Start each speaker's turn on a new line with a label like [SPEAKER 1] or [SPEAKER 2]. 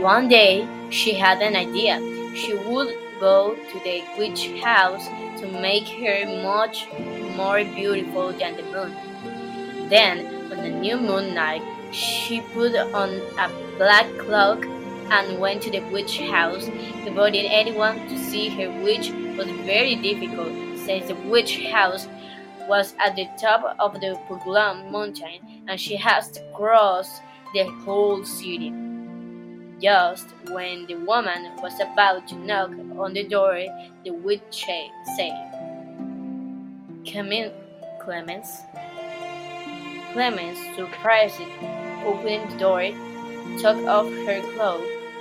[SPEAKER 1] One day, she had an idea. She would go to the witch house to make her much more beautiful than the moon. Then, on the new moon night, she put on a black cloak and went to the witch house. Avoiding anyone to see her witch was very difficult, since the witch house was at the top of the Puglum mountain, and she has to cross the whole city. Just when the woman was about to knock on the door, the witch said, "Come in, Clemens." Clemens, surprised, opened the door, took off her cloak,